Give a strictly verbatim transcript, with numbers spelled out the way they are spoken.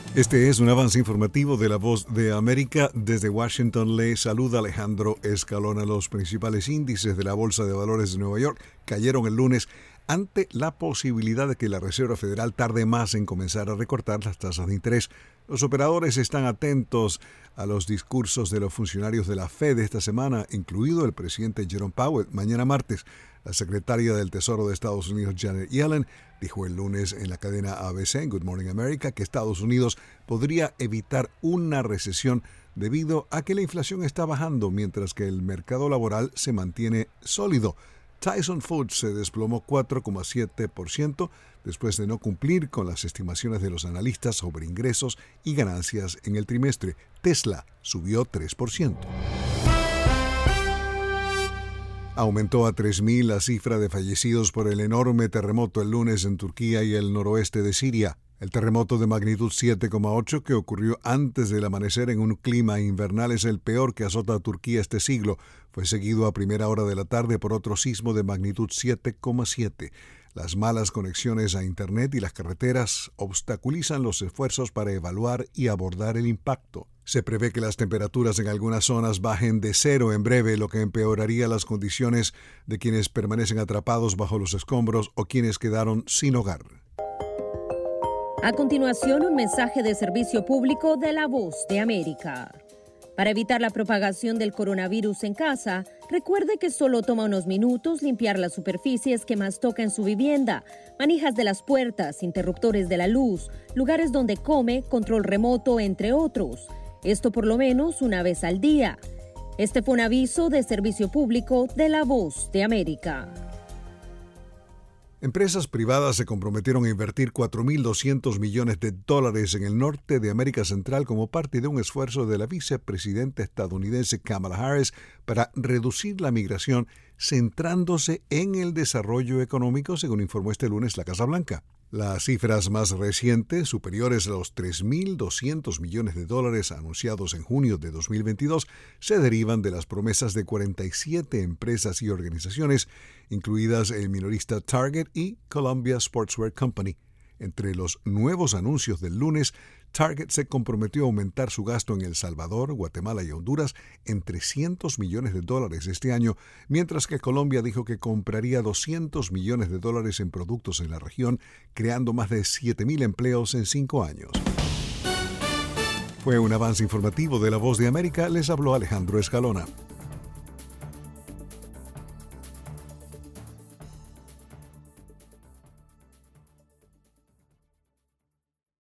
Este es un avance informativo de La Voz de América. Desde Washington le saluda Alejandro Escalona. Los principales índices de la Bolsa de Valores de Nueva York cayeron el lunes ante la posibilidad de que la Reserva Federal tarde más en comenzar a recortar las tasas de interés. Los operadores están atentos a los discursos de los funcionarios de la Fed esta semana, incluido el presidente Jerome Powell. Mañana martes, la secretaria del Tesoro de Estados Unidos, Janet Yellen, dijo el lunes en la cadena A B C, en Good Morning America, que Estados Unidos podría evitar una recesión debido a que la inflación está bajando mientras que el mercado laboral se mantiene sólido. Tyson Foods se desplomó cuatro coma siete por ciento después de no cumplir con las estimaciones de los analistas sobre ingresos y ganancias en el trimestre. Tesla subió tres por ciento. Aumentó a tres mil la cifra de fallecidos por el enorme terremoto el lunes en Turquía y el noroeste de Siria. El terremoto de magnitud siete coma ocho que ocurrió antes del amanecer en un clima invernal es el peor que azota a Turquía este siglo. Fue seguido a primera hora de la tarde por otro sismo de magnitud siete coma siete. Las malas conexiones a Internet y las carreteras obstaculizan los esfuerzos para evaluar y abordar el impacto. Se prevé que las temperaturas en algunas zonas bajen de cero en breve, lo que empeoraría las condiciones de quienes permanecen atrapados bajo los escombros o quienes quedaron sin hogar. A continuación, un mensaje de servicio público de La Voz de América. Para evitar la propagación del coronavirus en casa, recuerde que solo toma unos minutos limpiar las superficies que más toca en su vivienda, manijas de las puertas, interruptores de la luz, lugares donde come, control remoto, entre otros. Esto por lo menos una vez al día. Este fue un aviso de servicio público de La Voz de América. Empresas privadas se comprometieron a invertir cuatro mil doscientos millones de dólares en el norte de América Central como parte de un esfuerzo de la vicepresidenta estadounidense Kamala Harris para reducir la migración, centrándose en el desarrollo económico, según informó este lunes la Casa Blanca. Las cifras más recientes, superiores a los tres mil doscientos millones de dólares anunciados en junio de dos mil veintidós, se derivan de las promesas de cuarenta y siete empresas y organizaciones, incluidas el minorista Target y Columbia Sportswear Company. Entre los nuevos anuncios del lunes, Target se comprometió a aumentar su gasto en El Salvador, Guatemala y Honduras en trescientos millones de dólares este año, mientras que Colombia dijo que compraría doscientos millones de dólares en productos en la región, creando más de siete mil empleos en cinco años. Fue un avance informativo de La Voz de América. Les habló Alejandro Escalona.